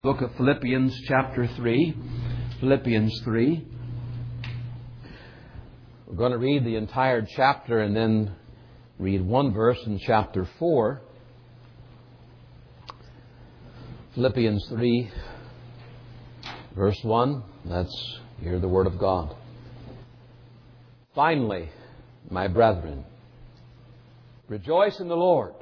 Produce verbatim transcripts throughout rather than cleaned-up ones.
Book of Philippians chapter three. Philippians three. We're going to read the entire chapter and then read one verse in chapter four. Philippians three, verse one. Let's hear the word of God. Finally, my brethren, rejoice in the Lord.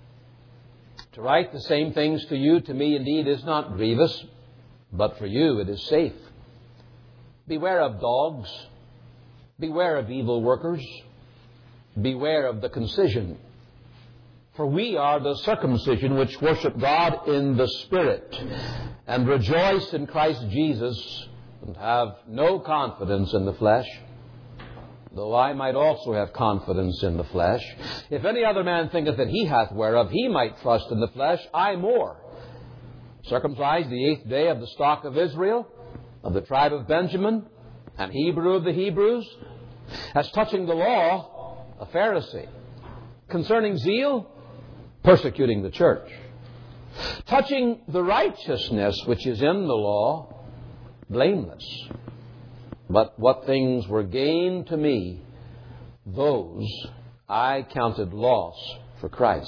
To write the same things to you, to me indeed is not grievous, but for you it is safe. Beware of dogs. Beware of evil workers. Beware of the concision. For we are the circumcision which worship God in the Spirit, and rejoice in Christ Jesus, and have no confidence in the flesh, though I might also have confidence in the flesh. If any other man thinketh that he hath whereof he might trust in the flesh, I more. Circumcised the eighth day of the stock of Israel, of the tribe of Benjamin, and Hebrew of the Hebrews, as touching the law, a Pharisee. Concerning zeal, persecuting the church. Touching the righteousness which is in the law, blameless. But what things were gain to me, those I counted loss for Christ.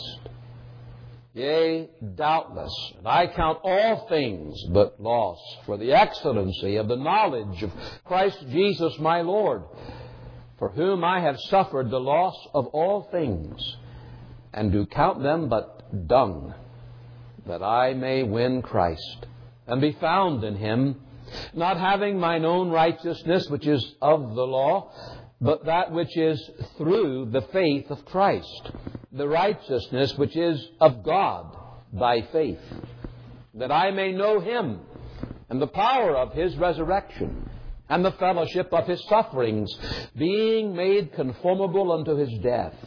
Yea, doubtless, and I count all things but loss for the excellency of the knowledge of Christ Jesus my Lord, for whom I have suffered the loss of all things, and do count them but dung, that I may win Christ, and be found in Him, not having mine own righteousness, which is of the law, but that which is through the faith of Christ, the righteousness which is of God by faith, that I may know Him, and the power of His resurrection, and the fellowship of His sufferings, being made conformable unto His death,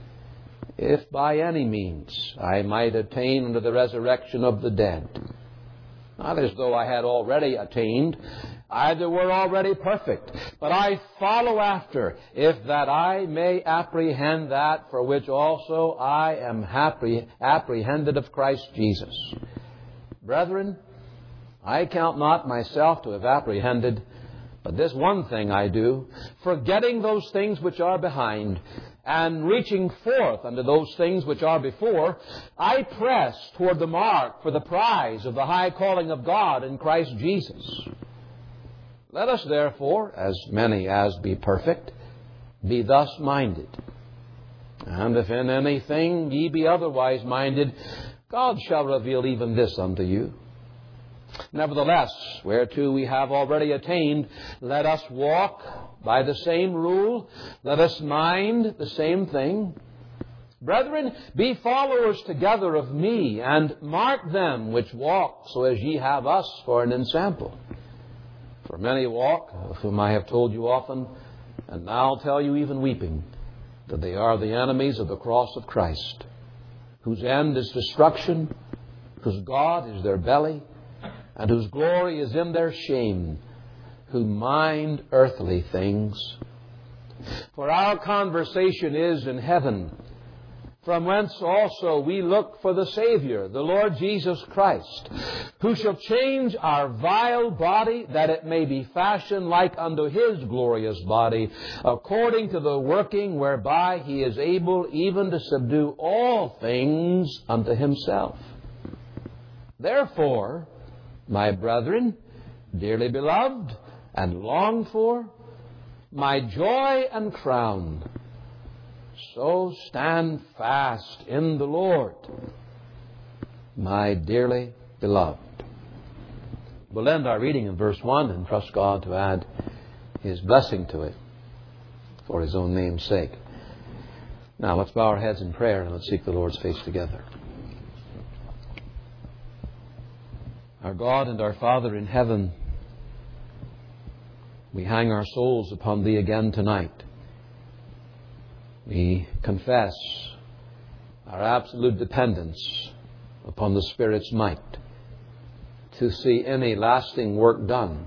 if by any means I might attain unto the resurrection of the dead. Not as though I had already attained, either were already perfect, but I follow after, if that I may apprehend that for which also I am happy, apprehended of Christ Jesus. Brethren, I count not myself to have apprehended, but this one thing I do, forgetting those things which are behind, and reaching forth unto those things which are before, I press toward the mark for the prize of the high calling of God in Christ Jesus. Let us therefore, as many as be perfect, be thus minded. And if in anything ye be otherwise minded, God shall reveal even this unto you. Nevertheless, whereto we have already attained, let us walk by the same rule, let us mind the same thing. Brethren, be followers together of me, and mark them which walk, so as ye have us for an ensample. For many walk, of whom I have told you often, and now tell you even weeping, that they are the enemies of the cross of Christ, whose end is destruction, whose God is their belly, and whose glory is in their shame, who mind earthly things. For our conversation is in heaven, from whence also we look for the Savior, the Lord Jesus Christ, who shall change our vile body, that it may be fashioned like unto His glorious body, according to the working whereby He is able even to subdue all things unto Himself. Therefore, my brethren, dearly beloved and longed for, my joy and crown, so stand fast in the Lord, my dearly beloved. We'll end our reading in verse one and trust God to add His blessing to it for His own name's sake. Now let's bow our heads in prayer and let's seek the Lord's face together. Our God and our Father in heaven, we hang our souls upon Thee again tonight. We confess our absolute dependence upon the Spirit's might to see any lasting work done.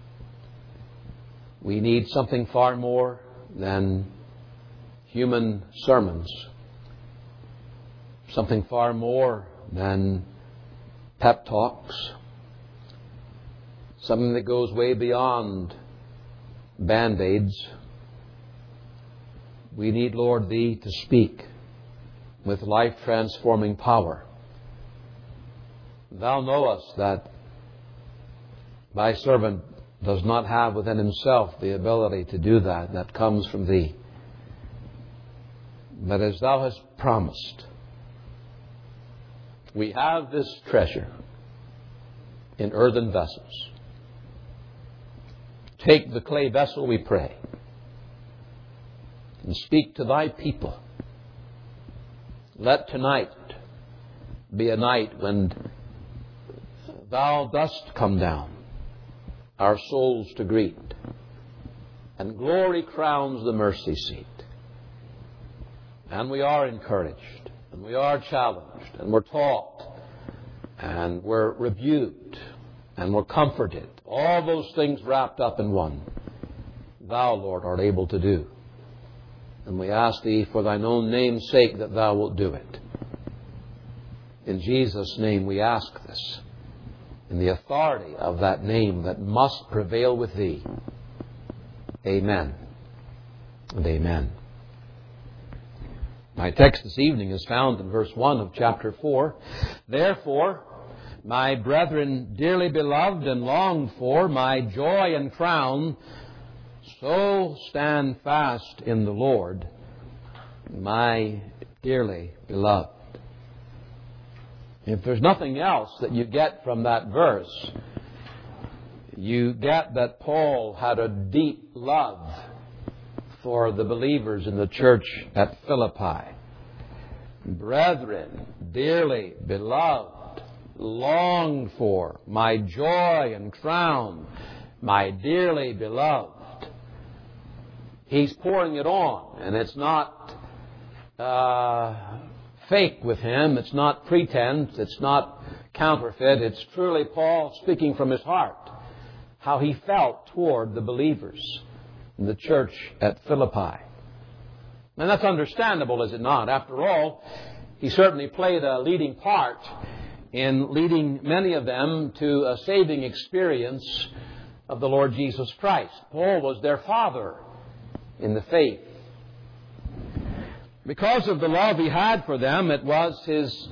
We need something far more than human sermons, something far more than pep talks, something that goes way beyond Band-Aids. We need, Lord, Thee to speak with life-transforming power. Thou knowest that Thy servant does not have within himself the ability to do that. That comes from Thee. But as Thou hast promised, we have this treasure in earthen vessels. Take the clay vessel, we pray, and speak to Thy people. Let tonight be a night when Thou dost come down, our souls to greet, and glory crowns the mercy seat. And we are encouraged, and we are challenged, and we're taught, and we're rebuked, and we're comforted. All those things wrapped up in one. Thou, Lord, art able to do. And we ask Thee for Thine own name's sake that Thou wilt do it. In Jesus' name we ask this. In the authority of that name that must prevail with Thee. Amen and amen. My text this evening is found in verse one of chapter four. Therefore, my brethren, dearly beloved and longed for, my joy and crown, so stand fast in the Lord, my dearly beloved. If there's nothing else that you get from that verse, you get that Paul had a deep love for the believers in the church at Philippi. Brethren, dearly beloved, longed for, my joy and crown, my dearly beloved. He's pouring it on, and it's not uh, fake with him. It's not pretense. It's not counterfeit. It's truly Paul speaking from his heart, how he felt toward the believers in the church at Philippi. And that's understandable, is it not? After all, he certainly played a leading part in leading many of them to a saving experience of the Lord Jesus Christ. Paul was their father in the faith. Because of the love he had for them, it was his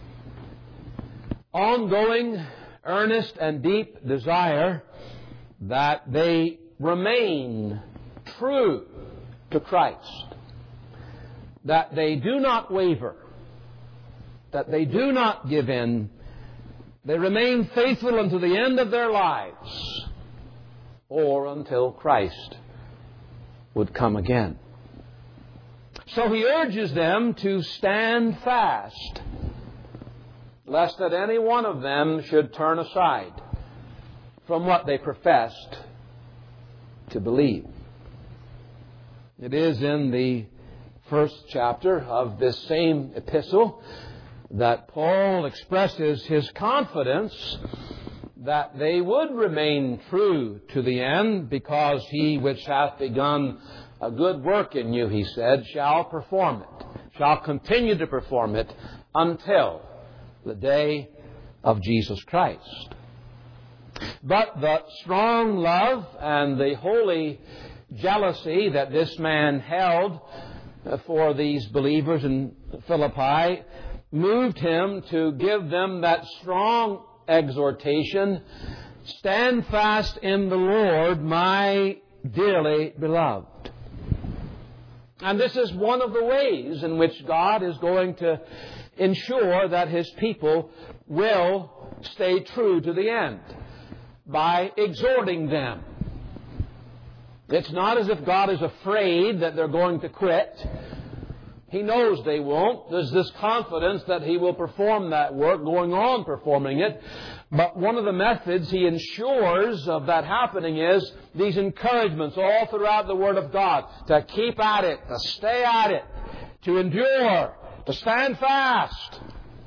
ongoing, earnest, and deep desire that they remain true to Christ, that they do not waver, that they do not give in, they remain faithful unto the end of their lives, or until Christ would come again. So he urges them to stand fast, lest that any one of them should turn aside from what they professed to believe. It is in the first chapter of this same epistle that Paul expresses his confidence that they would remain true to the end, because he which hath begun a good work in you, he said, shall perform it, shall continue to perform it until the day of Jesus Christ. But the strong love and the holy jealousy that this man held for these believers in Philippi moved him to give them that strong exhortation, stand fast in the Lord, my dearly beloved. And this is one of the ways in which God is going to ensure that His people will stay true to the end, by exhorting them. It's not as if God is afraid that they're going to quit. He knows they won't. There's this confidence that He will perform that work, going on performing it. But one of the methods He ensures of that happening is these encouragements all throughout the Word of God, to keep at it, to stay at it, to endure, to stand fast.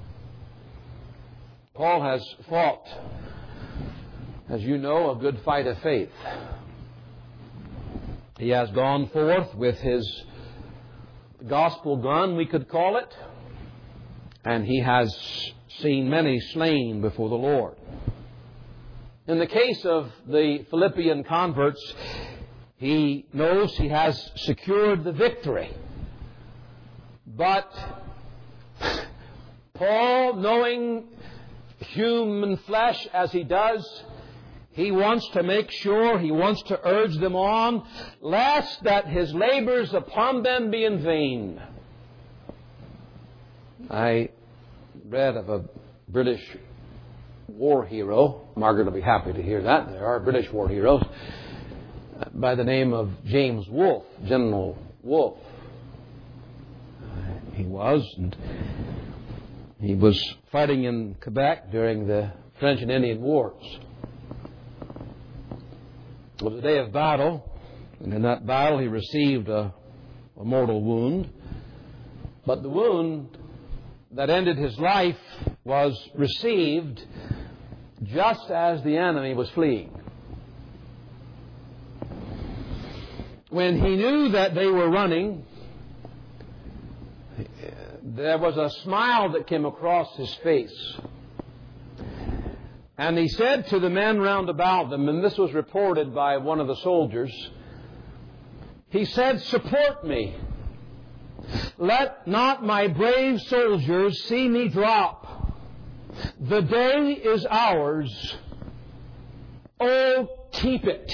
Paul has fought, as you know, a good fight of faith. He has gone forth with his gospel gun, we could call it, and he has seen many slain before the Lord. In the case of the Philippian converts, he knows he has secured the victory. But Paul, knowing human flesh as he does, he wants to make sure, he wants to urge them on, lest that his labors upon them be in vain. I read of a British war hero. Margaret will be happy to hear that. There are British war heroes by the name of James Wolfe, General Wolfe. He was, and he was fighting in Quebec during the French and Indian Wars. It was a day of battle, and in that battle he received a, a mortal wound. But the wound that ended his life was received just as the enemy was fleeing. When he knew that they were running, there was a smile that came across his face. And he said to the men round about them, and this was reported by one of the soldiers, he said, "Support me. Let not my brave soldiers see me drop. The day is ours. Oh, keep it."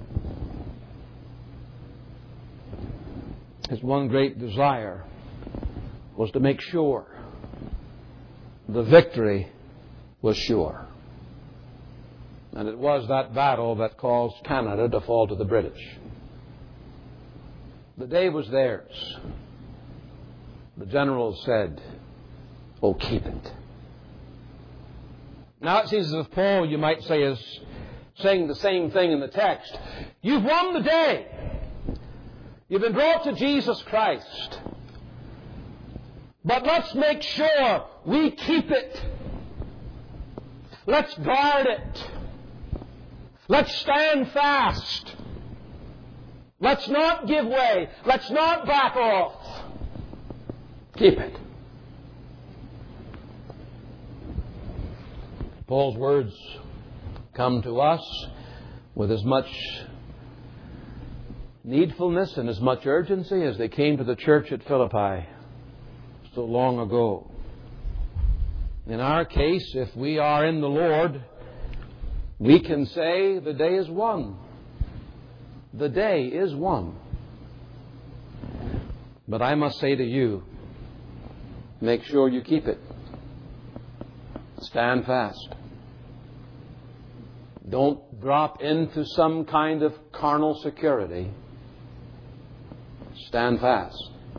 His one great desire was to make sure the victory was sure. And it was that battle that caused Canada to fall to the British. The day was theirs. The general said, "Oh, keep it." Now it seems as if Paul, you might say, is saying the same thing in the text. You've won the day. You've been brought to Jesus Christ. But let's make sure we keep it. Let's guard it. Let's stand fast. Let's not give way. Let's not back off. Keep it. Paul's words come to us with as much needfulness and as much urgency as they came to the church at Philippi so long ago. In our case, if we are in the Lord, we can say the day is won. The day is won. But I must say to you, make sure you keep it. Stand fast. Don't drop into some kind of carnal security. Stand fast.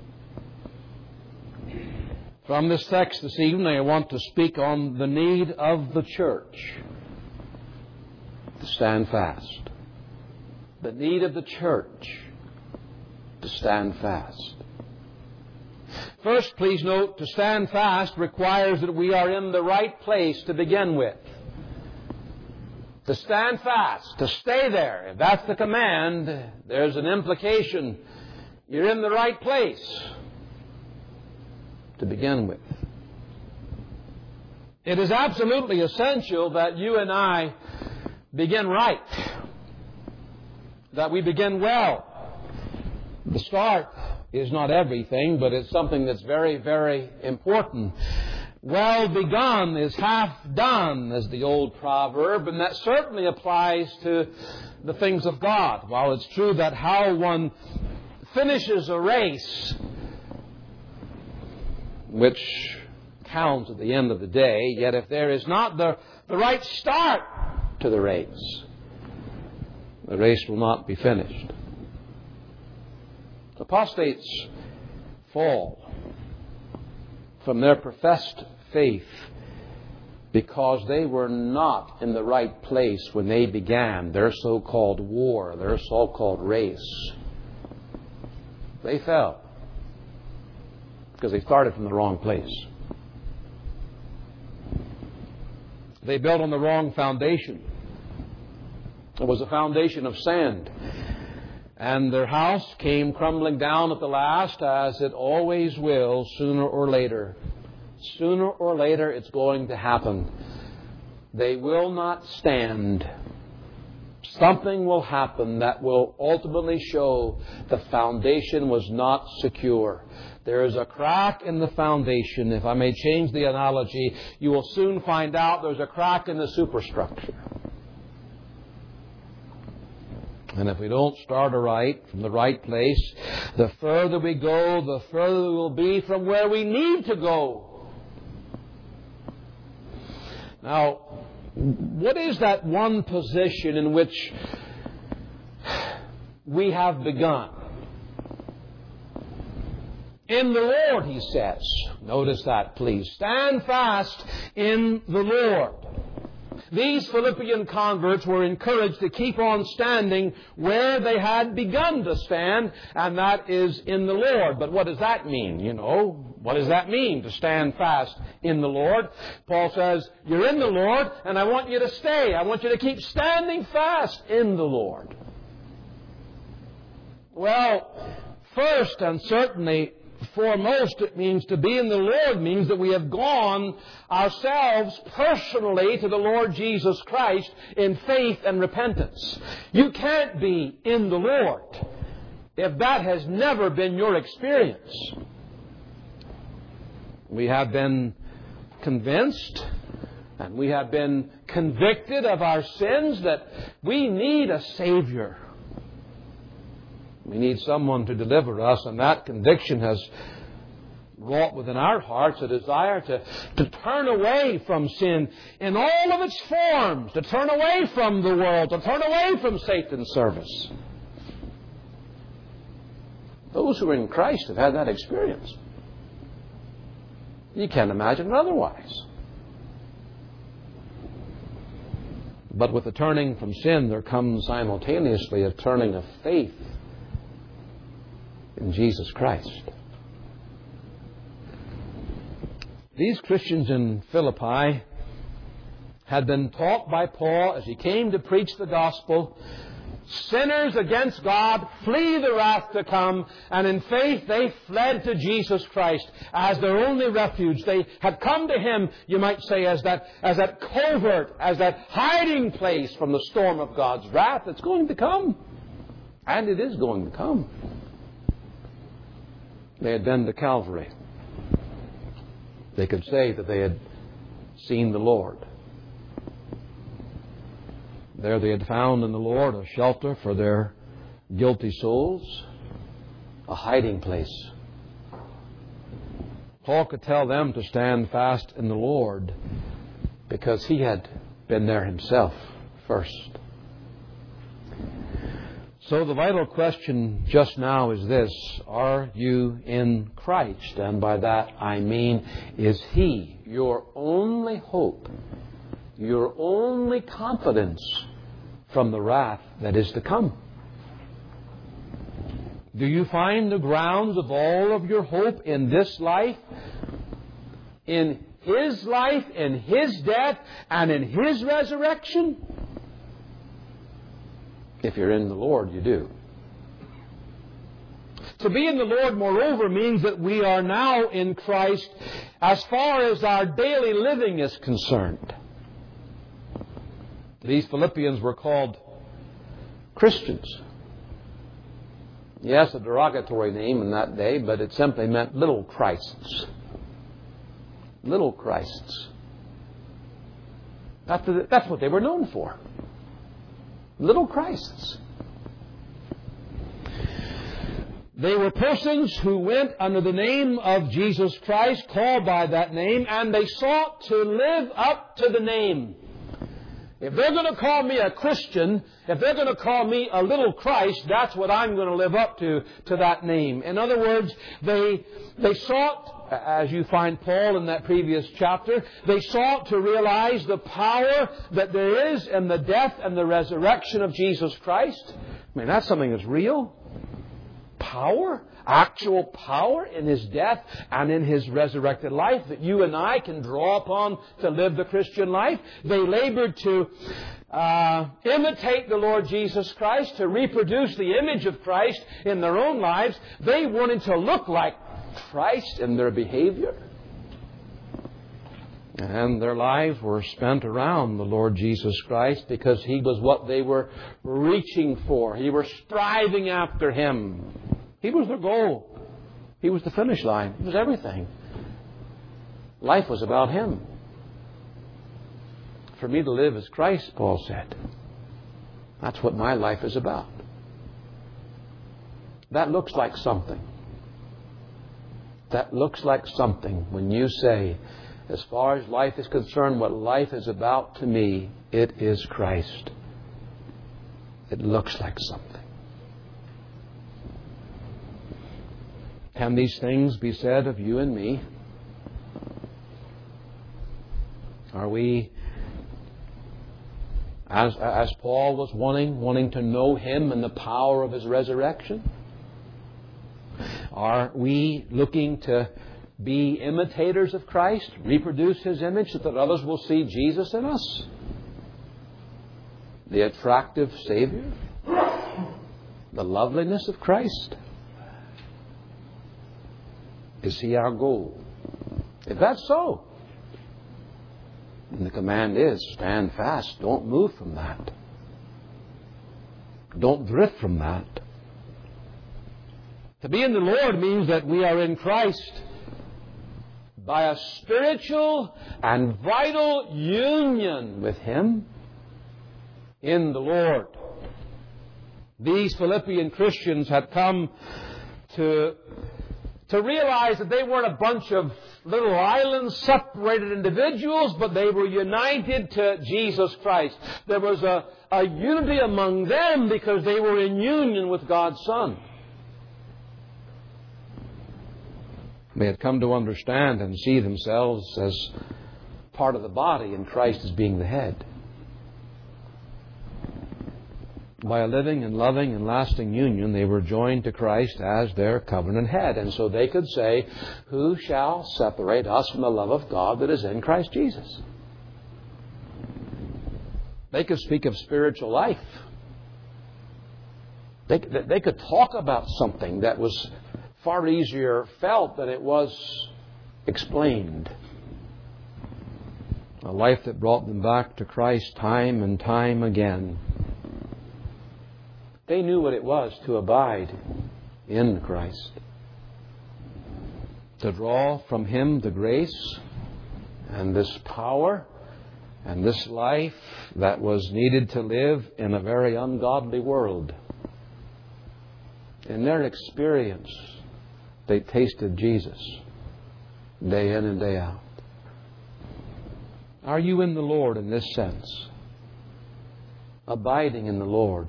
From this text this evening, I want to speak on the need of the church to stand fast. The need of the church to stand fast. First, please note, to stand fast requires that we are in the right place to begin with. To stand fast, to stay there, if that's the command, there's an implication. You're in the right place to begin with. It is absolutely essential that you and I begin right. That we begin well. The start is not everything, but it's something that's very, very important. Well begun is half done, as the old proverb, and that certainly applies to the things of God. While it's true that how one finishes a race, which counts at the end of the day, yet if there is not the, the right start to the race, the race will not be finished. Apostates fall from their professed faith because they were not in the right place when they began their so-called war, their so-called race. They fell because they started from the wrong place. They built on the wrong foundation. It was a foundation of sand. And their house came crumbling down at the last, as it always will, sooner or later. Sooner or later it's going to happen. they will not stand. Something will happen that will ultimately show the foundation was not secure. There is a crack in the foundation. If I may change the analogy, you will soon find out there's a crack in the superstructure. And if we don't start aright from the right place, the further we go, the further we will be from where we need to go. Now, what is that one position in which we have begun? In the Lord, he says. Notice that, please. Stand fast in the Lord. These Philippian converts were encouraged to keep on standing where they had begun to stand, and that is in the Lord. But what does that mean? You know, what does that mean, to stand fast in the Lord? Paul says, you're in the Lord, and I want you to stay. I want you to keep standing fast in the Lord. Well, first and certainly foremost, it means to be in the Lord means that we have gone ourselves personally to the Lord Jesus Christ in faith and repentance. You can't be in the Lord if that has never been your experience. We have been convinced and we have been convicted of our sins that we need a Savior. We need someone to deliver us, and that conviction has wrought within our hearts a desire to, to turn away from sin in all of its forms, to turn away from the world, to turn away from Satan's service. Those who are in Christ have had that experience. You can't imagine it otherwise. But with the turning from sin, there comes simultaneously a turning of faith in Jesus Christ. These Christians in Philippi had been taught by Paul as he came to preach the gospel, sinners against God, flee the wrath to come, and in faith they fled to Jesus Christ as their only refuge. They had come to Him, you might say, as that, as that covert, as that hiding place from the storm of God's wrath that's going to come. And it is going to come. They had been to Calvary. They could say that they had seen the Lord. There they had found in the Lord a shelter for their guilty souls, a hiding place. Paul could tell them to stand fast in the Lord because he had been there himself first. So the vital question just now is this: are you in Christ? And by that I mean, is He your only hope, your only confidence from the wrath that is to come? Do you find the grounds of all of your hope in this life, in His life, in His death, and in His resurrection? If you're in the Lord, you do. To be in the Lord, moreover, means that we are now in Christ as far as our daily living is concerned. These Philippians were called Christians. Yes, a derogatory name in that day, but it simply meant little Christs. Little Christs. That's, the, that's what they were known for. Little Christs. They were persons who went under the name of Jesus Christ, called by that name, and they sought to live up to the name. If they're going to call me a Christian, if they're going to call me a little Christ, that's what I'm going to live up to, to that name. In other words, they, they sought, as you find Paul in that previous chapter, they sought to realize the power that there is in the death and the resurrection of Jesus Christ. I mean, that's something that's real. Power, actual power in His death and in His resurrected life that you and I can draw upon to live the Christian life. They labored to uh, imitate the Lord Jesus Christ, to reproduce the image of Christ in their own lives. They wanted to look like Christ in their behavior. And their lives were spent around the Lord Jesus Christ because He was what they were reaching for. He were striving after Him. He was their goal. He was the finish line. He was everything. Life was about Him. For me to live is Christ, Paul said. That's what my life is about. That looks like something. That looks like something when you say, as far as life is concerned, what life is about to me, it is Christ. It looks like something. Can these things be said of you and me? Are we, as, as Paul was wanting, wanting to know Him and the power of His resurrection? Are we looking to be imitators of Christ, reproduce His image so that others will see Jesus in us? The attractive Savior? The loveliness of Christ? Is He our goal? If that's so, then the command is, stand fast. Don't move from that. Don't drift from that. To be in the Lord means that we are in Christ by a spiritual and vital union with Him in the Lord. These Philippian Christians had come to, to realize that they weren't a bunch of little islands, separated individuals, but they were united to Jesus Christ. There was a, a unity among them because they were in union with God's Son. They had come to understand and see themselves as part of the body and Christ as being the head. By a living and loving and lasting union, they were joined to Christ as their covenant head. And so they could say, who shall separate us from the love of God that is in Christ Jesus? They could speak of spiritual life. They, they could talk about something that was far easier felt than it was explained. A life that brought them back to Christ time and time again. They knew what it was to abide in Christ. To draw from Him the grace and this power and this life that was needed to live in a very ungodly world. In their experience, they tasted Jesus day in and day out. Are you in the Lord in this sense? Abiding in the Lord.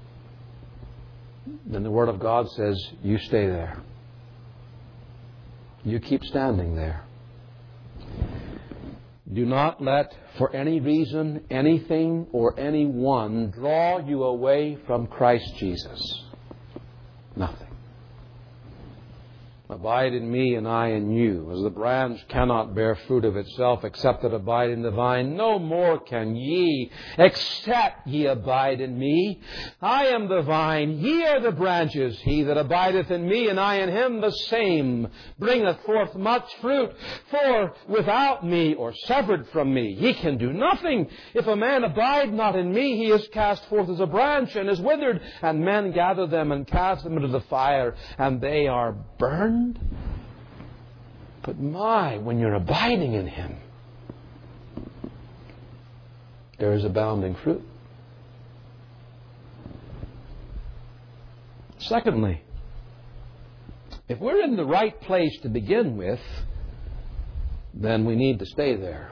Then the Word of God says, you stay there. You keep standing there. Do not let, for any reason, anything or anyone draw you away from Christ Jesus. Nothing. Abide in me and I in you. As the branch cannot bear fruit of itself except it abide in the vine, no more can ye except ye abide in me. I am the vine, ye are the branches. He that abideth in me and I in him, the same bringeth forth much fruit. For without me or severed from me, ye can do nothing. If a man abide not in me, he is cast forth as a branch and is withered, and men gather them and cast them into the fire, and they are burned. But my, when you're abiding in Him, there is abounding fruit. Secondly, if we're in the right place to begin with, then we need to stay there.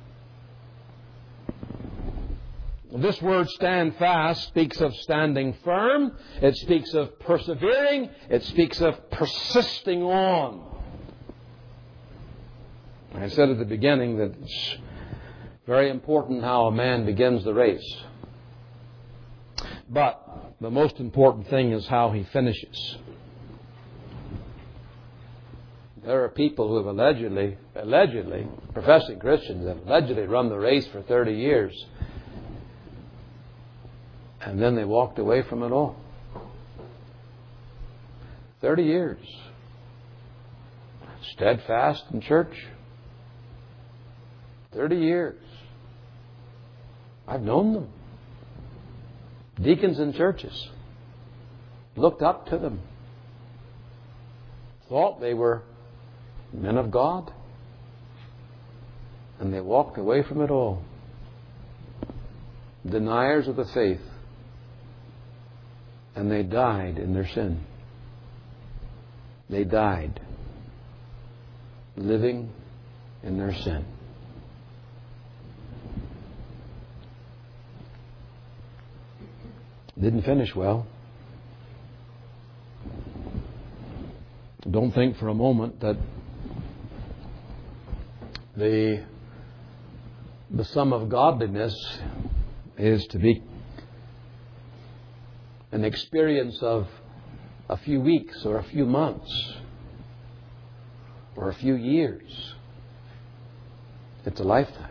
This word stand fast speaks of standing firm. It speaks of persevering. It speaks of persisting on. I said at the beginning that it's very important how a man begins the race. But the most important thing is how he finishes. There are people who have allegedly, allegedly, professing Christians have allegedly run the race for thirty years. And then they walked away from it all. Thirty years. Steadfast in church. Thirty years. I've known them. Deacons in churches. Looked up to them. Thought they were men of God. And they walked away from it all. Deniers of the faith. And they died in their sin. They died living in their sin. Didn't finish well. Don't think for a moment that the the sum of godliness is to be an experience of a few weeks or a few months or a few years. It's a lifetime.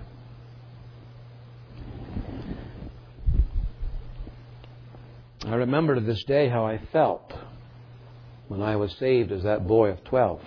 I remember to this day how I felt when I was saved as that boy of twelve.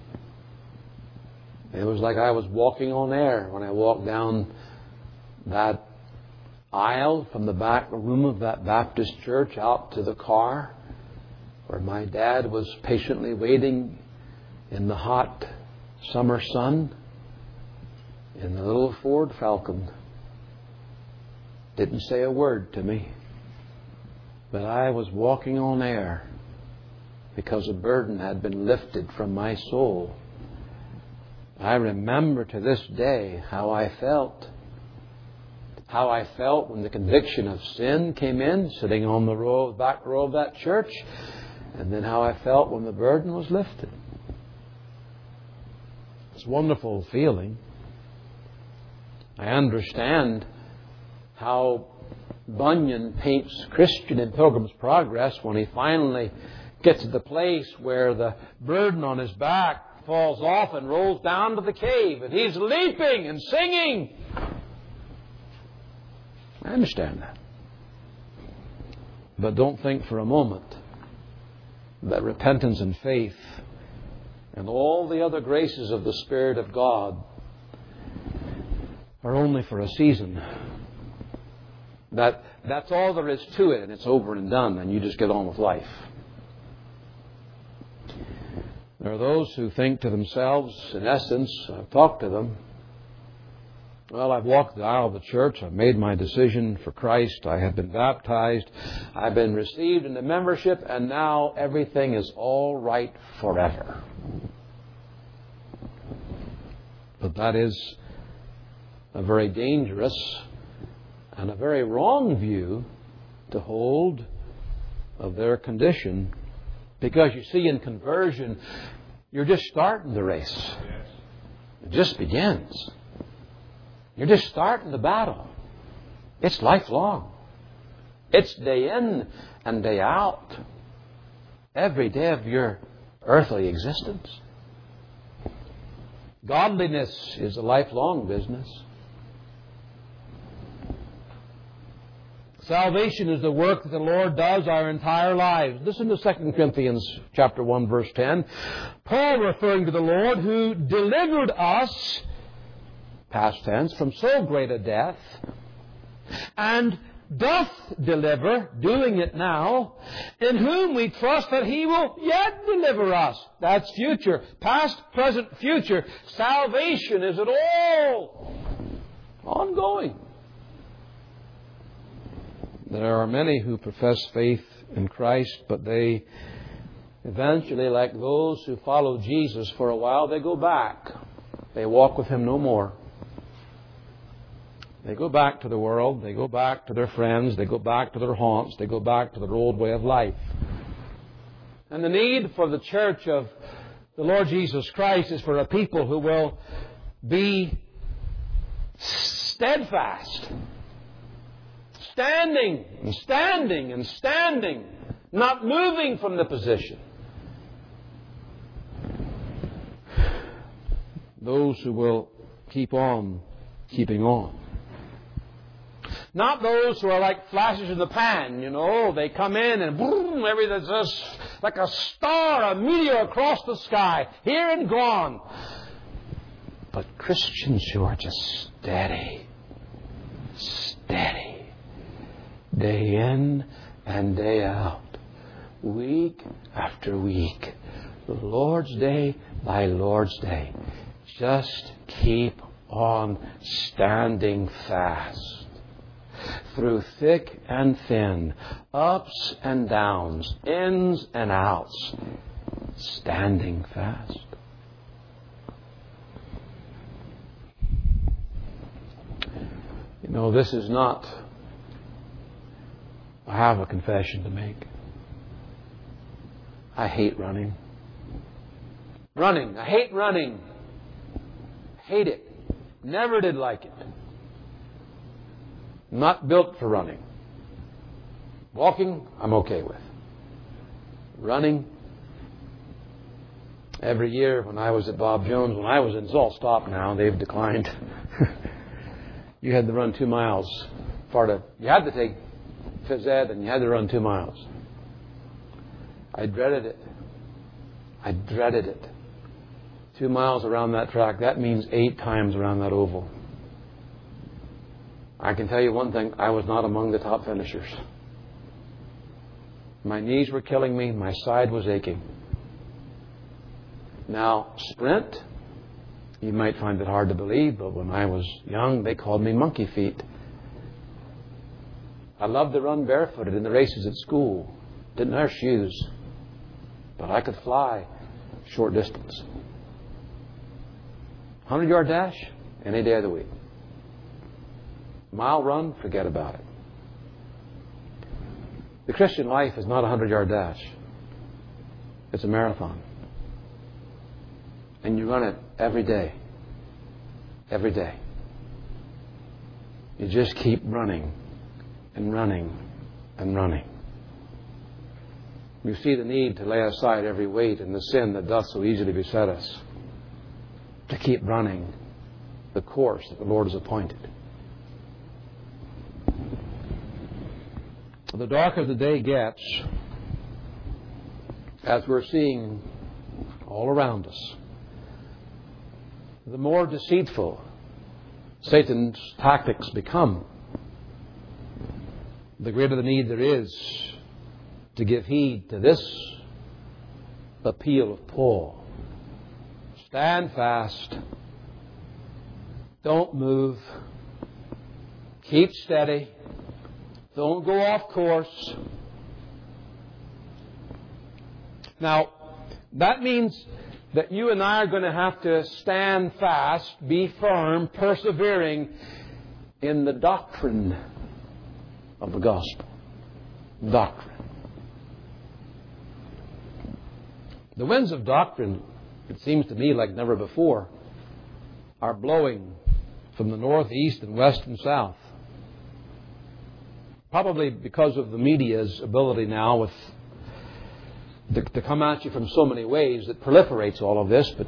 It was like I was walking on air when I walked down that aisle from the back room of that Baptist church out to the car where my dad was patiently waiting in the hot summer sun in the little Ford Falcon. Didn't say a word to me. But I was walking on air because a burden had been lifted from my soul. I remember to this day how I felt. How I felt when the conviction of sin came in, sitting on the row, back row of that church. And then how I felt when the burden was lifted. It's a wonderful feeling. I understand how Bunyan paints Christian in Pilgrim's Progress when he finally gets to the place where the burden on his back falls off and rolls down to the cave and he's leaping and singing. I understand that. But don't think for a moment that repentance and faith and all the other graces of the Spirit of God are only for a season. That that's all there is to it, and it's over and done, and you just get on with life. There are those who think to themselves, in essence, I've talked to them, well, I've walked the aisle of the church, I've made my decision for Christ, I have been baptized, I've been received into membership, and now everything is all right forever. But that is a very dangerous and a very wrong view to hold of their condition, because you see, in conversion, you're just starting the race. It just begins. You're just starting the battle. It's lifelong. It's day in and day out. Every day of your earthly existence. Godliness is a lifelong business. Salvation is the work that the Lord does our entire lives. Listen to Second Corinthians chapter one, verse ten. Paul, referring to the Lord, who delivered us, past tense, from so great a death, and doth deliver, doing it now, in whom we trust that He will yet deliver us. That's future. Past, present, future. Salvation is it all. Ongoing. There are many who profess faith in Christ, but they eventually, like those who follow Jesus for a while, they go back. They walk with Him no more. They go back to the world. They go back to their friends. They go back to their haunts. They go back to their old way of life. And the need for the church of the Lord Jesus Christ is for a people who will be steadfast. Standing and standing and standing, not moving from the position. Those who will keep on keeping on. Not those who are like flashes in the pan, you know. They come in and boom, everything's just like a star, a meteor across the sky, here and gone. But Christians who are just steady, steady, day in and day out, week after week, Lord's Day by Lord's Day, just keep on standing fast. Through thick and thin, ups and downs, ins and outs, standing fast. You know, this is not... I have a confession to make. I hate running. Running. I hate running. Hate it. Never did like it. Not built for running. Walking, I'm okay with. Running, every year when I was at Bob Jones, when I was in, it's all stopped now, they've declined. You had to run two miles. Part of, you had to take phys ed and you had to run two miles. I dreaded it. I dreaded it. Two miles around that track, that means eight times around that oval. I can tell you one thing, I was not among the top finishers. My knees were killing me, my side was aching. Now, sprint, you might find it hard to believe, but when I was young, they called me monkey feet. I loved to run barefooted in the races at school. Didn't wear shoes, but I could fly short distance. hundred-yard dash, any day of the week. Mile run, forget about it. The Christian life is not a hundred-yard dash. It's a marathon. And you run it every day. Every day. You just keep running and running and running. You see the need to lay aside every weight and the sin that doth so easily beset us. To keep running the course that the Lord has appointed. The darker the day gets, as we're seeing all around us, the more deceitful Satan's tactics become. The greater the need there is to give heed to this appeal of Paul. Stand fast. Don't move. Keep steady. Don't go off course. Now, that means that you and I are going to have to stand fast, be firm, persevering in the doctrine of the gospel. Doctrine. The winds of doctrine, it seems to me like never before, are blowing from the north, east, and west and south. Probably because of the media's ability now with to, to come at you from so many ways that proliferates all of this. But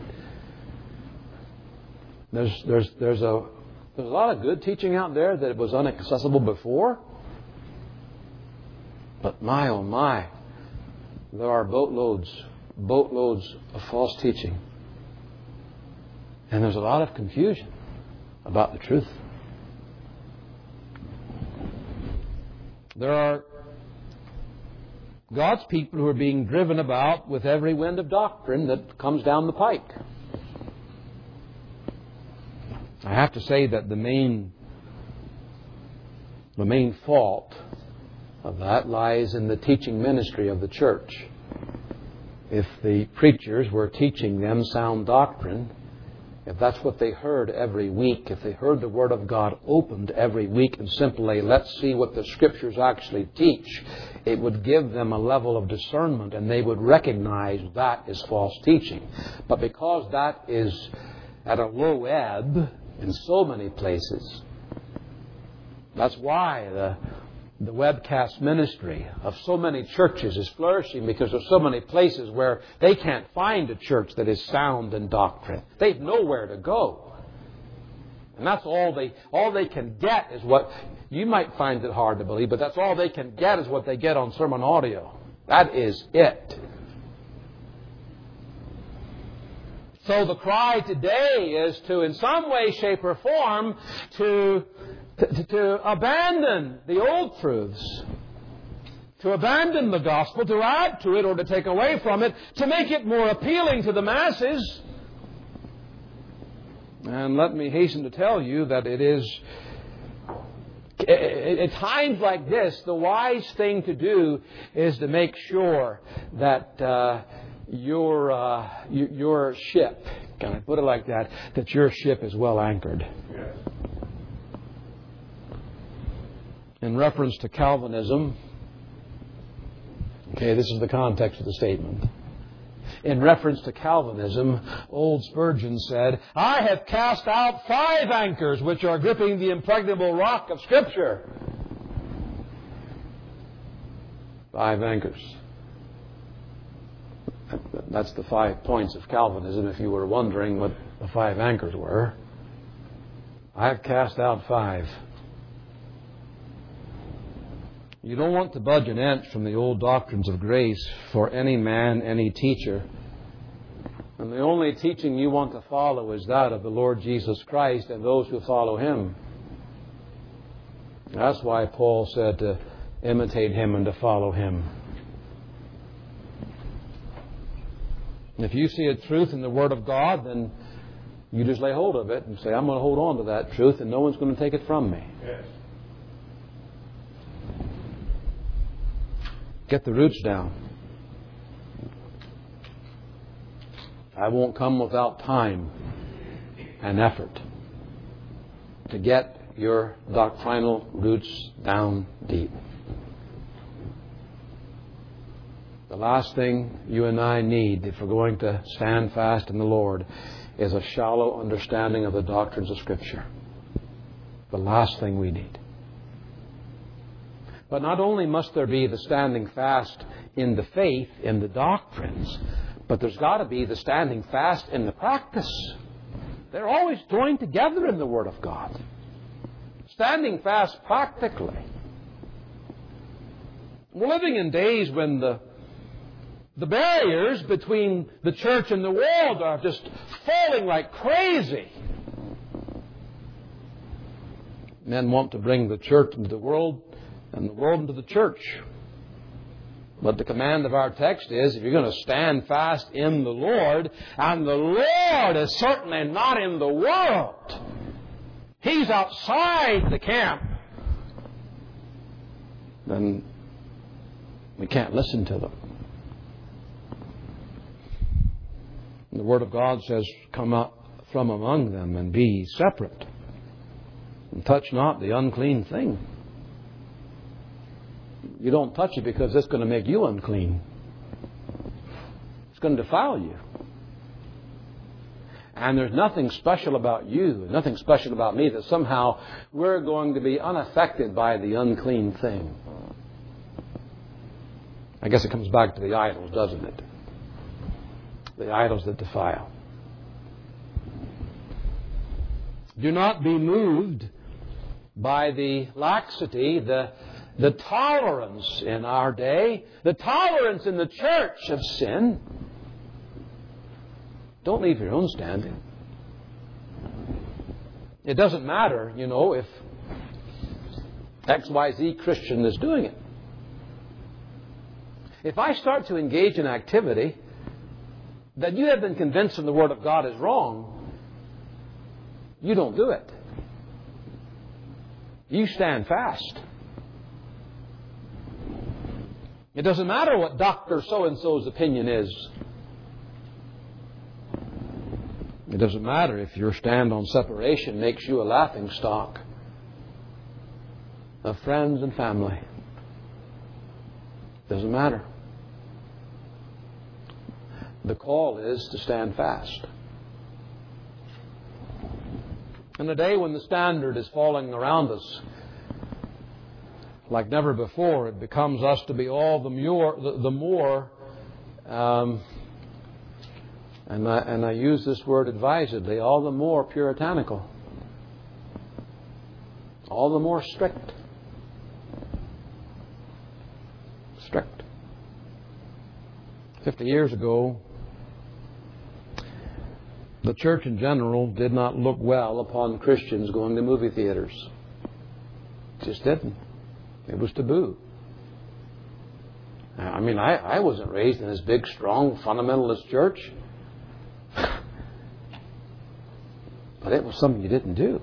there's there's there's a there's a lot of good teaching out there that was inaccessible before. But my oh my, there are boatloads, boatloads of false teaching. And there's a lot of confusion about the truth. There are God's people who are being driven about with every wind of doctrine that comes down the pike. I have to say that the main, the main fault of that lies in the teaching ministry of the church. If the preachers were teaching them sound doctrine, if that's what they heard every week, if they heard the Word of God opened every week and simply, let's see what the Scriptures actually teach, it would give them a level of discernment and they would recognize that is false teaching. But because that is at a low ebb in so many places, that's why the The webcast ministry of so many churches is flourishing, because there's so many places where they can't find a church that is sound in doctrine. They've nowhere to go. And that's all they all they can get is what you might find it hard to believe, but that's all they can get is what they get on sermon audio. That is it. So the cry today is to, in some way, shape, or form, to, to, to abandon the old truths, to abandon the gospel, to add to it or to take away from it, to make it more appealing to the masses. And let me hasten to tell you that it is, at times like this, the wise thing to do is to make sure that uh, your uh, your ship, can I put it like that, that your ship is well anchored. Yes. In reference to Calvinism, okay, this is the context of the statement. In reference to Calvinism, old Spurgeon said, I have cast out five anchors which are gripping the impregnable rock of Scripture. Five anchors. That's the five points of Calvinism, if you were wondering what the five anchors were. I've cast out five. You don't want to budge an inch from the old doctrines of grace for any man, any teacher. And the only teaching you want to follow is that of the Lord Jesus Christ and those who follow Him. That's why Paul said to imitate Him and to follow Him. If you see a truth in the Word of God, then you just lay hold of it and say, I'm going to hold on to that truth and no one's going to take it from me. Yes. Get the roots down. I won't come without time and effort to get your doctrinal roots down deep. The last thing you and I need if we're going to stand fast in the Lord is a shallow understanding of the doctrines of Scripture. The last thing we need. But not only must there be the standing fast in the faith, in the doctrines, but there's got to be the standing fast in the practice. They're always joined together in the Word of God. Standing fast practically. We're living in days when the, the barriers between the church and the world are just falling like crazy. Men want to bring the church into the world and the world into the church. But the command of our text is, if you're going to stand fast in the Lord, and the Lord is certainly not in the world, He's outside the camp, then we can't listen to them. The Word of God says, come out from among them and be ye separate, and touch not the unclean thing. You don't touch it because it's going to make you unclean. It's going to defile you. And there's nothing special about you, nothing special about me, that somehow we're going to be unaffected by the unclean thing. I guess it comes back to the idols, doesn't it? The idols that defile. Do not be moved by the laxity, the The tolerance in our day, the tolerance in the church of sin. Don't leave your own standing. It doesn't matter, you know, if X Y Z Christian is doing it. If I start to engage in activity that you have been convinced from the Word of God is wrong, you don't do it. You stand fast. It doesn't matter what Doctor So-and-so's opinion is. It doesn't matter if your stand on separation makes you a laughing stock of friends and family. It doesn't matter. The call is to stand fast. In a day when the standard is falling around us like never before, it becomes us to be all the more, the, the more um, and, I, and I use this word advisedly, all the more puritanical. All the more strict. Strict. Fifty years ago, the church in general did not look well upon Christians going to movie theaters. Just didn't. It was taboo. I mean, I, I wasn't raised in this big, strong, fundamentalist church. But it was something you didn't do.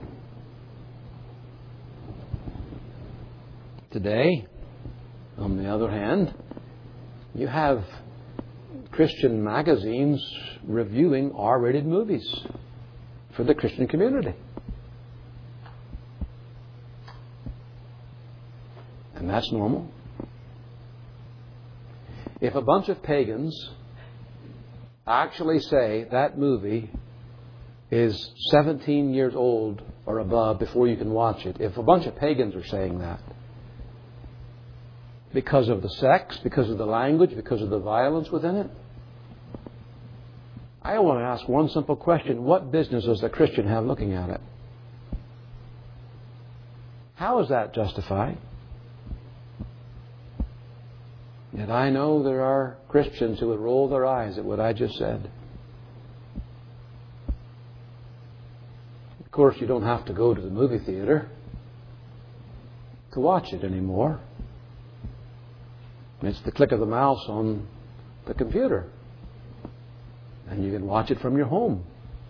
Today, on the other hand, you have Christian magazines reviewing R-rated movies for the Christian community. And that's normal. If a bunch of pagans actually say that movie is seventeen years old or above before you can watch it, if a bunch of pagans are saying that, because of the sex, because of the language, because of the violence within it, I want to ask one simple question. What business does a Christian have looking at it? How is that justified? Yet I know there are Christians who would roll their eyes at what I just said. Of course, you don't have to go to the movie theater to watch it anymore. It's the click of the mouse on the computer. And you can watch it from your home.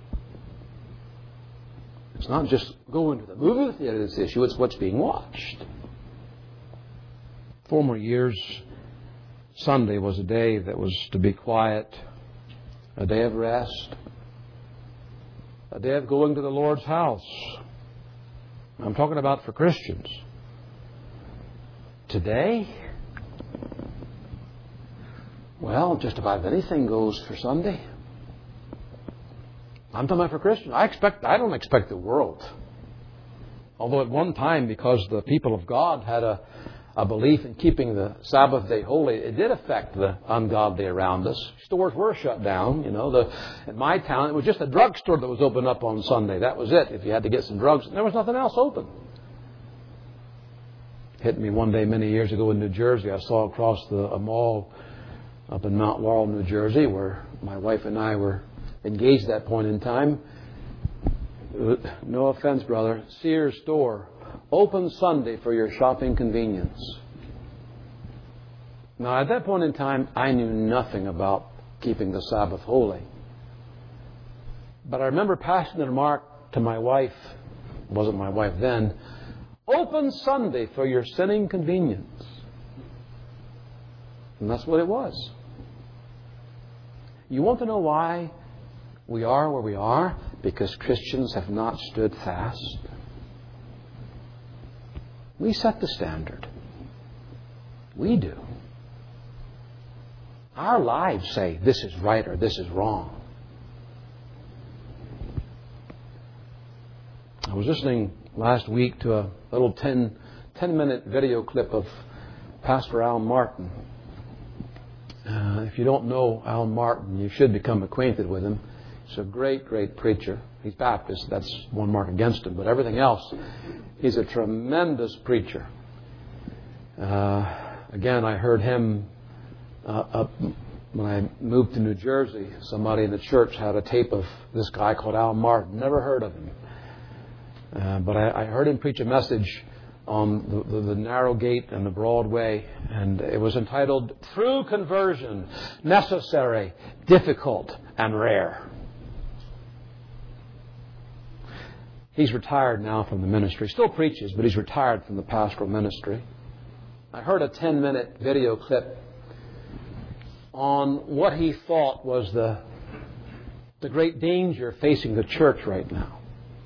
It's not just going to the movie theater that's the issue, it's what's being watched. Former years, Sunday was a day that was to be quiet, a day of rest, a day of going to the Lord's house. I'm talking about for Christians. Today, well, just about anything goes for Sunday. I'm talking about for Christians. I expect, I don't expect the world. Although at one time, because the people of God had a, a belief in keeping the Sabbath day holy, it did affect the ungodly around us. Stores were shut down. You know, the, in my town, it was just a drugstore that was open up on Sunday. That was it. If you had to get some drugs, there was nothing else open. Hit me one day many years ago in New Jersey. I saw across the a mall up in Mount Laurel, New Jersey, where my wife and I were engaged at that point in time. No offense, brother. Sears store, open Sunday for your shopping convenience. Now, at that point in time, I knew nothing about keeping the Sabbath holy. But I remember passing the remark to my wife, wasn't my wife then, open Sunday for your sinning convenience. And that's what it was. You want to know why we are where we are? Because Christians have not stood fast. We set the standard. We do. Our lives say this is right or this is wrong. I was listening last week to a little ten, ten minute video clip of Pastor Al Martin. Uh, if you don't know Al Martin, you should become acquainted with him. He's a great, great preacher. He's Baptist. That's one mark against him. But everything else, he's a tremendous preacher. Uh, again, I heard him uh, up when I moved to New Jersey. Somebody in the church had a tape of this guy called Al Martin. Never heard of him. Uh, but I, I heard him preach a message on the, the, the narrow gate and the broad way, and it was entitled, True Conversion, Necessary, Difficult, and Rare. He's retired now from the ministry. Still preaches, but he's retired from the pastoral ministry. I heard a ten minute video clip on what he thought was the, the great danger facing the church right now.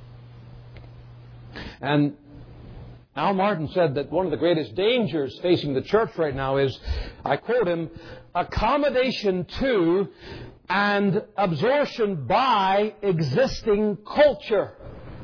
And Al Martin said that one of the greatest dangers facing the church right now is, I quote him, accommodation to and absorption by existing culture.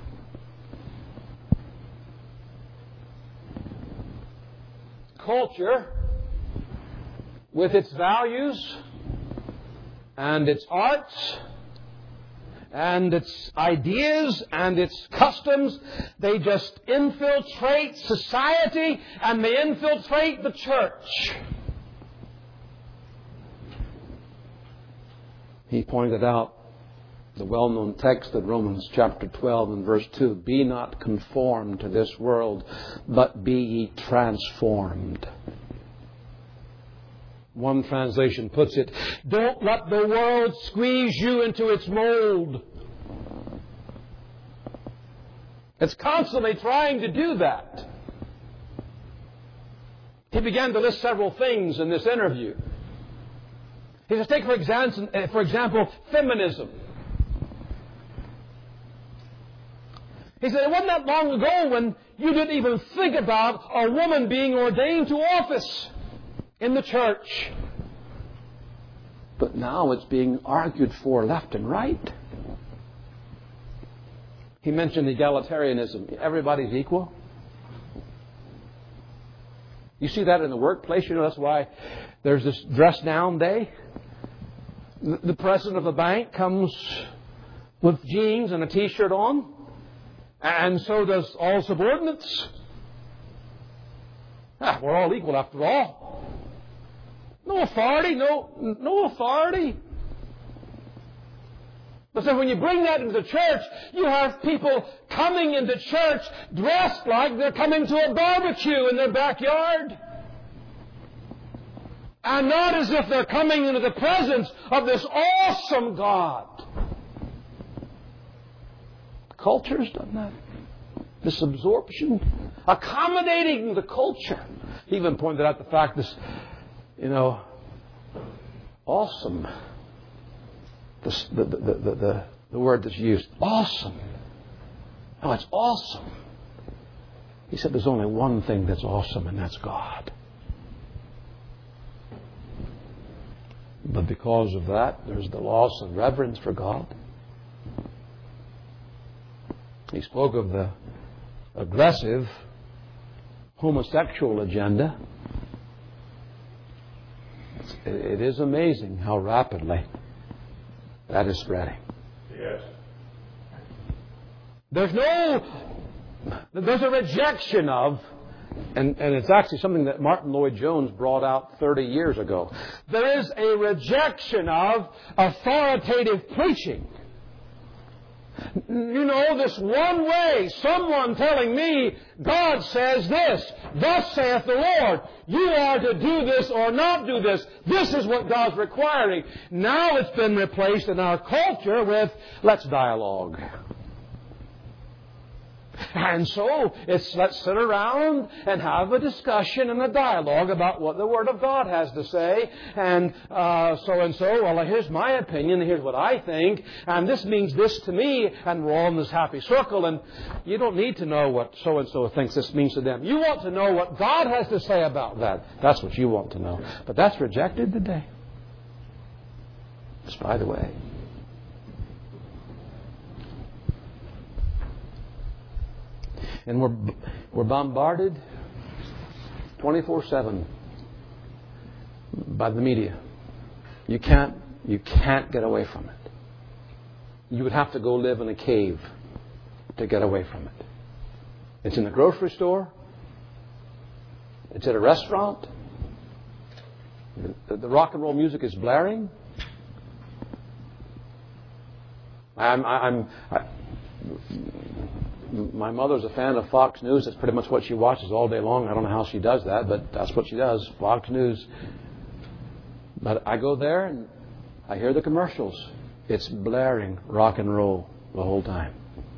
Culture, with its values and its arts and its ideas and its customs, they just infiltrate society and they infiltrate the church. He pointed out The well-known text in Romans chapter twelve and verse two, be not conformed to this world, but be ye transformed. One translation puts it, don't let the world squeeze you into its mold. It's constantly trying to do that. He began to list several things in this interview. He says, take for example, for example, feminism. He said, it wasn't that long ago when you didn't even think about a woman being ordained to office in the church. But now it's being argued for left and right. He mentioned egalitarianism. Everybody's equal. You see that in the workplace. You know that's why there's this dress down day. The president of the bank comes with jeans and a t-shirt on. And so does all subordinates. Ah, we're all equal after all. No authority, no, no authority. But so when you bring that into the church, you have people coming into church dressed like they're coming to a barbecue in their backyard. And not as if they're coming into the presence of this awesome God. Culture's done that. This absorption, accommodating the culture. He even pointed out the fact this, you know, awesome. The, the, the, the, the, the word that's used, awesome. Oh, it's awesome. He said there's only one thing that's awesome, and that's God. But because of that, there's the loss of reverence for God. He spoke of the aggressive homosexual agenda. It is amazing how rapidly that is spreading. Yes. There's no, there's a rejection of, and, and it's actually something that Martin Lloyd-Jones brought out thirty years ago. There is a rejection of authoritative preaching. You know, this one way, someone telling me, God says this, thus saith the Lord, you are to do this or not do this. This is what God's requiring. Now it's been replaced in our culture with, let's dialogue. And so, it's let's sit around and have a discussion and a dialogue about what the Word of God has to say. And uh, so and so, well, here's my opinion, here's what I think, and this means this to me, and we're all in this happy circle. And you don't need to know what so and so thinks this means to them. You want to know what God has to say about that. That's what you want to know. But that's rejected today. Just by the way. And we're we're bombarded twenty-four seven by the media. You can't you can't get away from it. You would have to go live in a cave to get away from it. It's in the grocery store. It's at a restaurant. The, the rock and roll music is blaring. I'm I'm. I, My mother's a fan of Fox News. That's pretty much what she watches all day long. I don't know how she does that, but that's what she does, Fox News. But I go there and I hear the commercials. It's blaring rock and roll the whole time.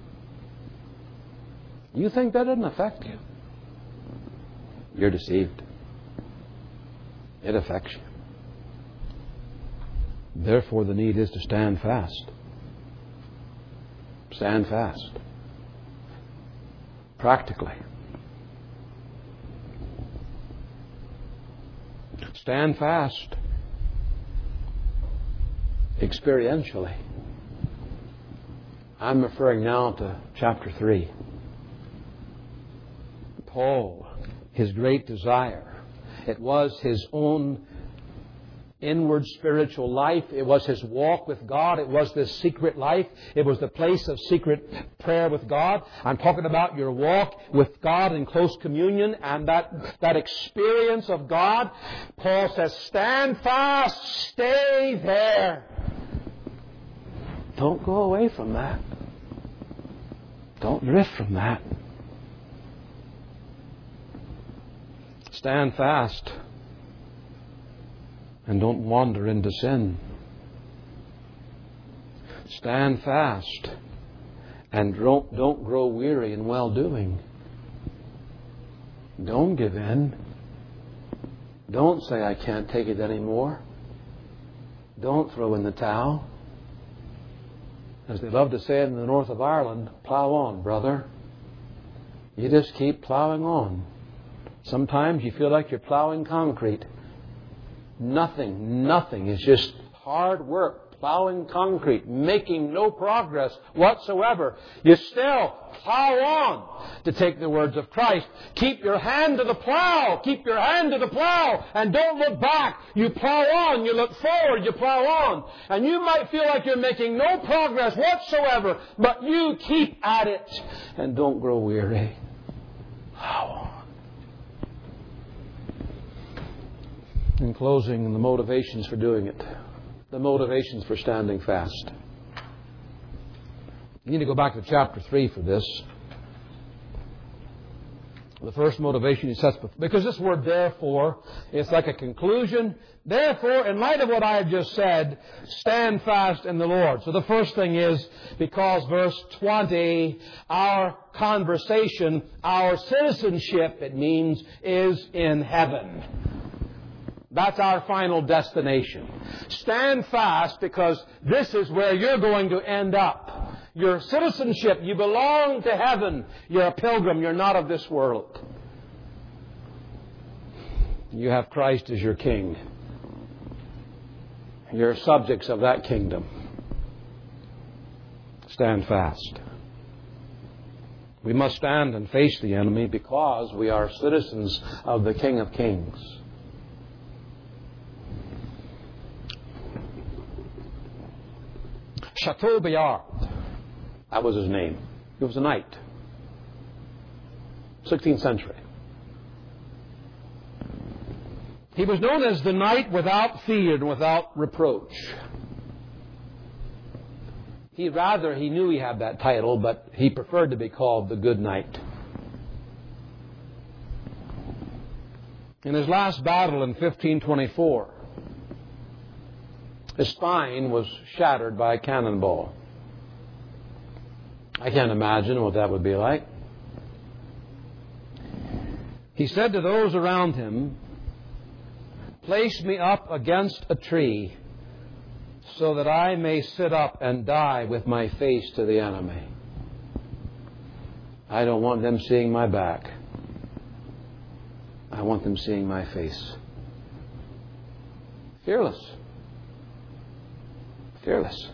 You think that doesn't affect you? You're deceived. It affects you. Therefore, the need is to stand fast. Stand fast. Practically. Stand fast. Experientially. I'm referring now to chapter three. Paul, his great desire, it was his own inward spiritual life. It was his walk with God. It was this secret life. It was the place of secret prayer with God. I'm talking about your walk with God in close communion and that, that experience of God. Paul says, stand fast, stay there. Don't go away from that. Don't drift from that. Stand fast and don't wander into sin. Stand fast and don't, don't grow weary in well-doing. Don't give in. Don't say, I can't take it anymore. Don't throw in the towel. As they love to say in the north of Ireland, plough on, brother. You just keep ploughing on. Sometimes you feel like you're ploughing concrete. Nothing, nothing. It's just hard work, ploughing concrete, making no progress whatsoever. You still plough on, to take the words of Christ. Keep your hand to the plow. Keep your hand to the plow. And don't look back. You plow on. You look forward. You plow on. And you might feel like you're making no progress whatsoever, but you keep at it. And don't grow weary. Plow on. In closing, the motivations for doing it. The motivations for standing fast. You need to go back to chapter three for this. The first motivation he sets before, because this word therefore is like a conclusion. Therefore, in light of what I have just said, stand fast in the Lord. So the first thing is, because verse twenty, our conversation, our citizenship, it means, is in heaven. That's our final destination. Stand fast, because this is where you're going to end up. Your citizenship, you belong to heaven. You're a pilgrim. You're not of this world. You have Christ as your king. You're subjects of that kingdom. Stand fast. We must stand and face the enemy because we are citizens of the King of Kings. Chateaubriand, that was his name. He was a knight. sixteenth century. He was known as the knight without fear and without reproach. He rather, he knew he had that title, but he preferred to be called the good knight. In his last battle in fifteen twenty-four, his spine was shattered by a cannonball. I can't imagine what that would be like. He said to those around him, "Place me up against a tree so that I may sit up and die with my face to the enemy. I don't want them seeing my back. I want them seeing my face." Fearless. Fearless.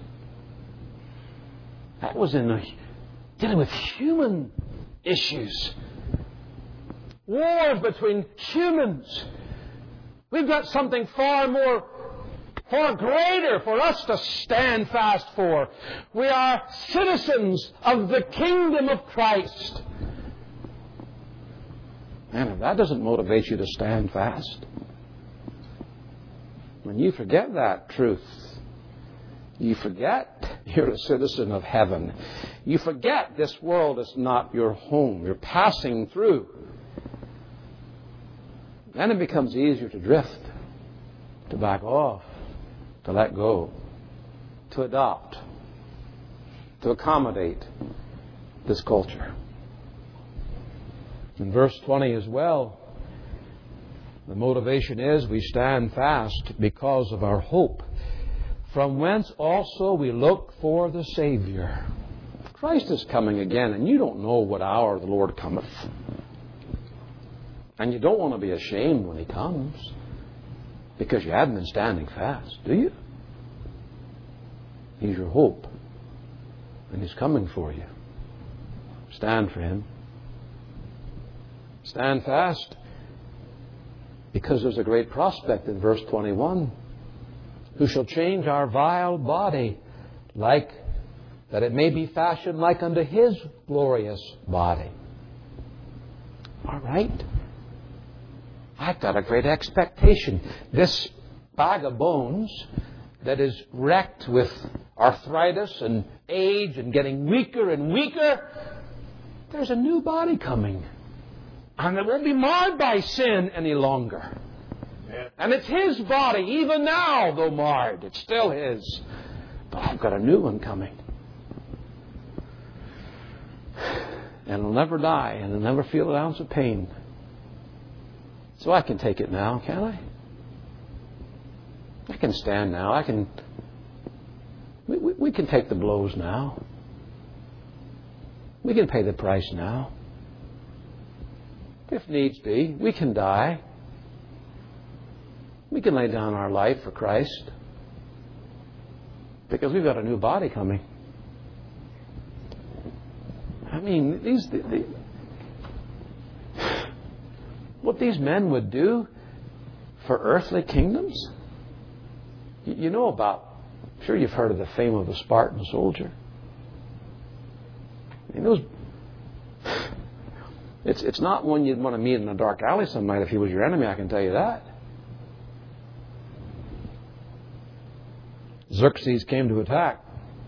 That was in a, dealing with human issues. Wars between humans. We've got something far more, far greater for us to stand fast for. We are citizens of the kingdom of Christ. Man, if that doesn't motivate you to stand fast, when you forget that truth, you forget you're a citizen of heaven. You forget this world is not your home. You're passing through. Then it becomes easier to drift, to back off, to let go, to adopt, to accommodate this culture. In verse twenty as well, the motivation is we stand fast because of our hope, from whence also we look for the Savior. Christ is coming again, and you don't know what hour the Lord cometh. And you don't want to be ashamed when He comes, because you haven't been standing fast, do you? He's your hope, and He's coming for you. Stand for Him. Stand fast, because there's a great prospect in verse twenty-one. Who shall change our vile body, like that it may be fashioned like unto His glorious body. All right. I've got a great expectation. This bag of bones that is wrecked with arthritis and age and getting weaker and weaker, there's a new body coming. And it won't be marred by sin any longer. And it's His body, even now, though marred. It's still His. But I've got a new one coming. And it'll never die, and it'll never feel an ounce of pain. So I can take it now, can't I? I can stand now. I can... We, we, we can take the blows now. We can pay the price now. If needs be, we can die. We can lay down our life for Christ. Because we've got a new body coming. I mean, these... The, the, what these men would do for earthly kingdoms? You, you know about... I'm sure you've heard of the fame of the Spartan soldier. I mean, those... It's, it's not one you'd want to meet in a dark alley some night if he was your enemy, I can tell you that. Xerxes came to attack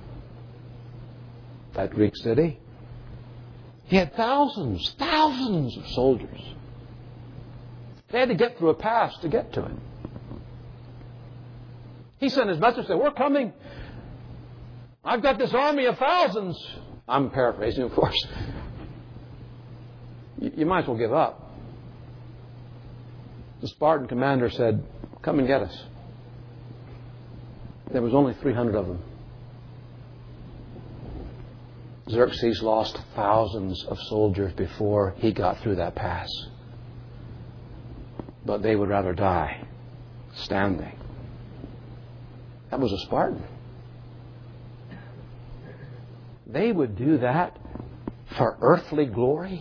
that Greek city. He had thousands, thousands of soldiers. They had to get through a pass to get to him. He sent his message, said, "We're coming. I've got this army of thousands." I'm paraphrasing, of course. You might as well give up. The Spartan commander said, "Come and get us." There was only three hundred of them. Xerxes lost thousands of soldiers before he got through that pass. But they would rather die standing. That was a Spartan. They would do that for earthly glory.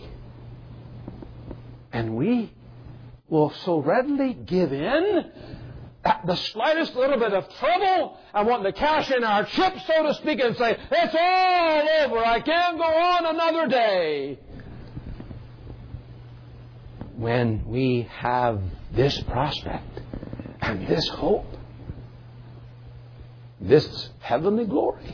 And we will so readily give in at the slightest little bit of trouble and want to cash in our chips, so to speak, and say, "It's all over. I can't go on another day." When we have this prospect and this hope, this heavenly glory,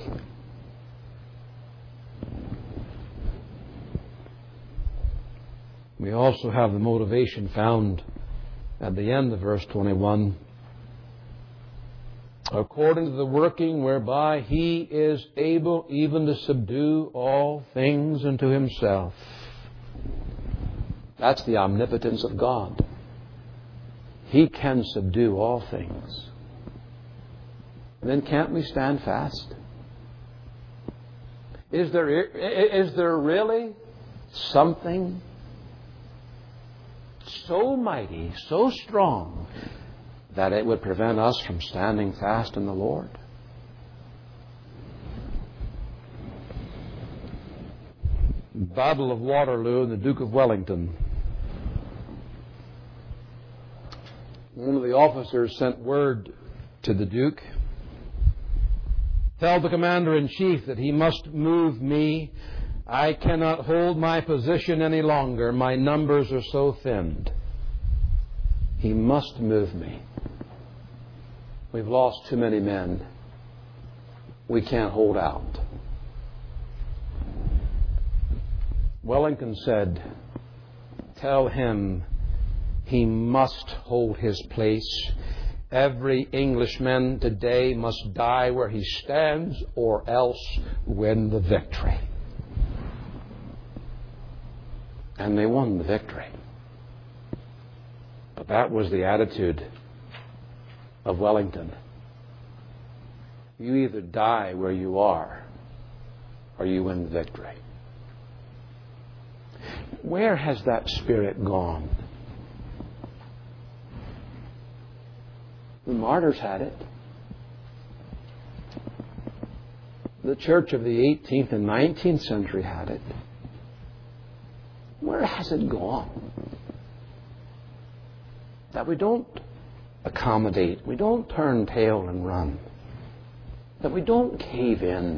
we also have the motivation found at the end of verse twenty-one. According to the working whereby He is able even to subdue all things unto Himself. That's the omnipotence of God. He can subdue all things. And then can't we stand fast? Is there, is there really something so mighty, so strong, that it would prevent us from standing fast in the Lord? Battle of Waterloo and the Duke of Wellington. One of the officers sent word to the Duke. "Tell the Commander-in-Chief that he must move me. I cannot hold my position any longer. My numbers are so thinned. He must move me. We've lost too many men. We can't hold out." Wellington said, "Tell him he must hold his place. Every Englishman today must die where he stands or else win the victory." And they won the victory. But that was the attitude of Wellington. You either die where you are or you win the victory. Where has that spirit gone? The martyrs had it. The church of the eighteenth and nineteenth century had it. Where has it gone? That we don't accommodate, we don't turn tail and run, that we don't cave in,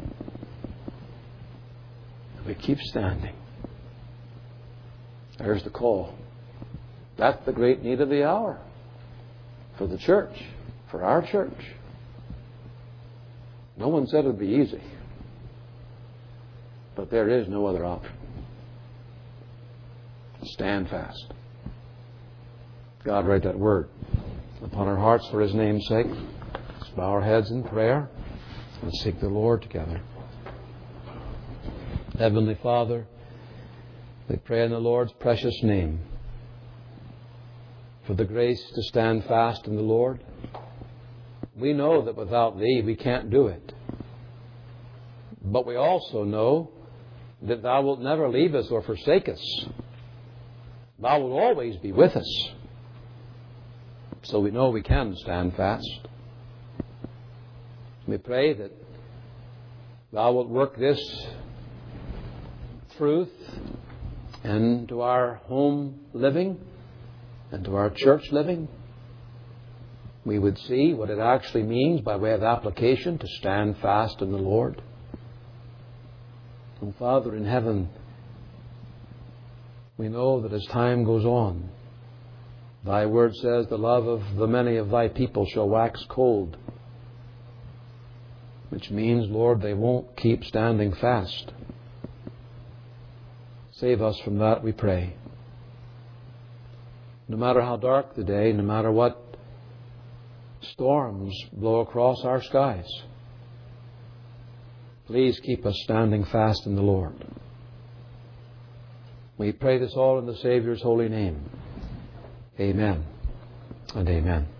that we keep standing. There's the call. That's the great need of the hour for the church, for our church. No one said it would be easy. But there is no other option. Stand fast. God, write that word upon our hearts for His name's sake. Let's bow our heads in prayer and seek the Lord together. Heavenly Father, we pray in the Lord's precious name for the grace to stand fast in the Lord. We know that without Thee we can't do it. But we also know that Thou wilt never leave us or forsake us. Thou wilt always be with us. So we know we can stand fast. We pray that Thou wilt work this truth into our home living and to our church living. We would see what it actually means by way of application to stand fast in the Lord. And Father in heaven, we know that as time goes on, Thy word says the love of the many of Thy people shall wax cold. Which means, Lord, they won't keep standing fast. Save us from that, we pray. No matter how dark the day, no matter what storms blow across our skies, please keep us standing fast in the Lord. We pray this all in the Savior's holy name. Amen and amen.